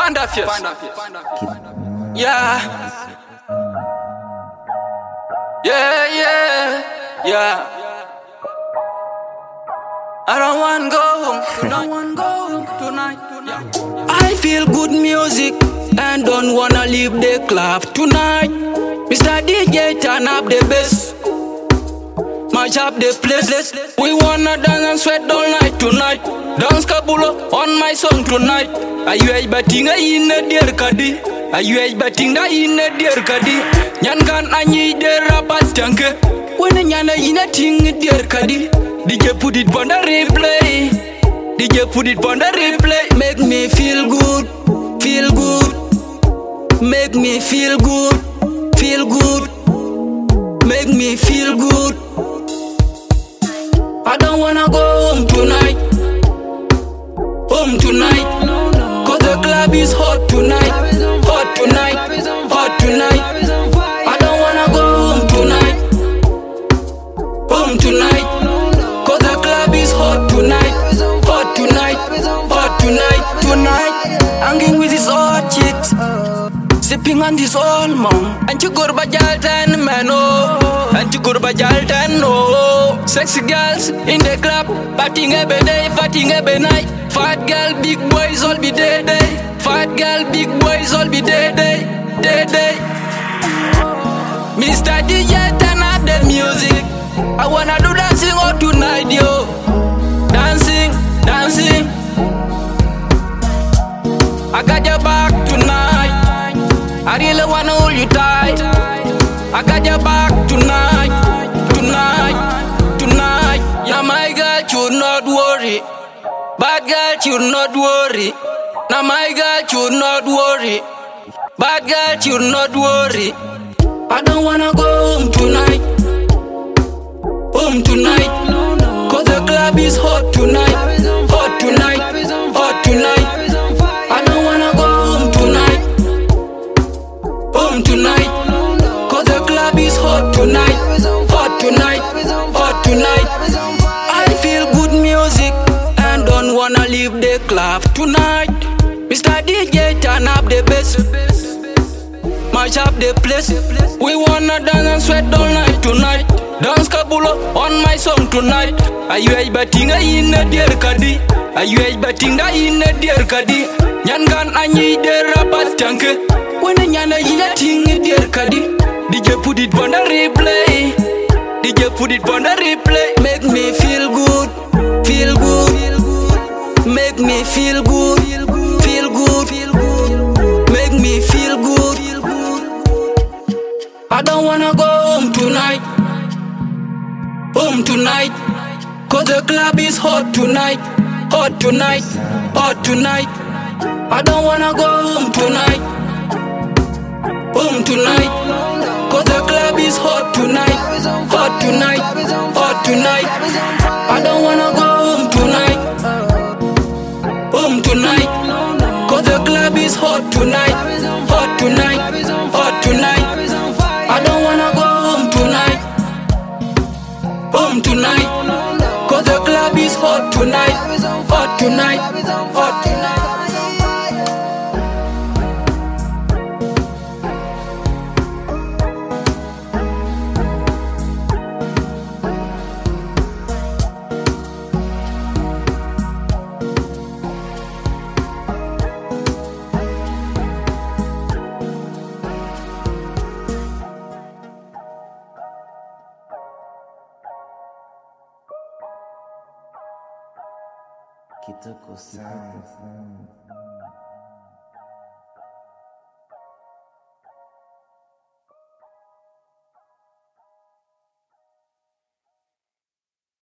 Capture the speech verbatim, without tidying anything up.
Panda Fierce. Yeah. Yeah, yeah, yeah. I don't want go home tonight. I don't want go home tonight. Yeah. I feel good music and don't wanna leave the club tonight. Mister D J, turn up the bass, match up the place. We wanna dance and sweat all night tonight. Dance Kabulo on my song tonight. Are you a batting in a dear kadi? Are you a batting in a dear kadi? Nyan kan anyi de rapat tanke. When a nyana in a ting dear kadi. D J put it on the replay. D J put it on the replay. Make me feel good, feel good. Make me feel good, feel good. Make me feel good. I don't wanna go home tonight. Home tonight. Cause the club is hot tonight. Hot tonight. Hot tonight. I don't wanna go home tonight. Home tonight. Cause the club is hot tonight. Hot tonight. Hot tonight. Tonight. Hanging with these hot chicks, sipping on this old mom. And you go to Bajaltan, man, oh. And you go to Bajaltan, oh. Sexy girls in the club, partying every day, partying every night. Fat girl, big boys all be day day. Fat girl, big boys all be day day, day day. Mister D J, turn up the music. I wanna do dancing all tonight, yo. Dancing, dancing. I got your back tonight. I really wanna hold you tight. I got your back tonight, tonight, tonight. Yeah, my girl, you not worry. Bad girl, you not worry. Now my girl, you not worry. Bad girl, you not worry. I don't wanna go home tonight. Home tonight. Cause the club is hot tonight. Hot tonight. Hot tonight. I don't wanna go home tonight. Home tonight. Cause the club is hot tonight. Hot tonight. Hot tonight. I feel good music and don't wanna leave the club tonight. Mister D J, turn up the bass, match up the place. We wanna dance and sweat all night tonight. Dance Kabulo on my song tonight. Are you a batting in a dear kadi? Are you a batting in a dear kadi? Nyan kan anyi de rapat tanke. When a nyana in a ting dear kadi. D J put it on the replay. D J put it on the replay. Make me feel good, feel good. Make me feel good, feel good. Make me feel good. I don't wanna go home tonight. Home tonight. Cause the club is hot tonight. Hot tonight. Hot tonight. I don't wanna go home tonight. Home tonight. Cause the club is hot tonight. Hot tonight. Hot tonight. I don't wanna go home tonight. Home tonight. Cause the club is hot tonight. Hot tonight. Hot tonight. I don't wanna go home tonight. Home tonight. Cause the club is hot tonight. Hot tonight. Hot tonight. Kitoko Sound.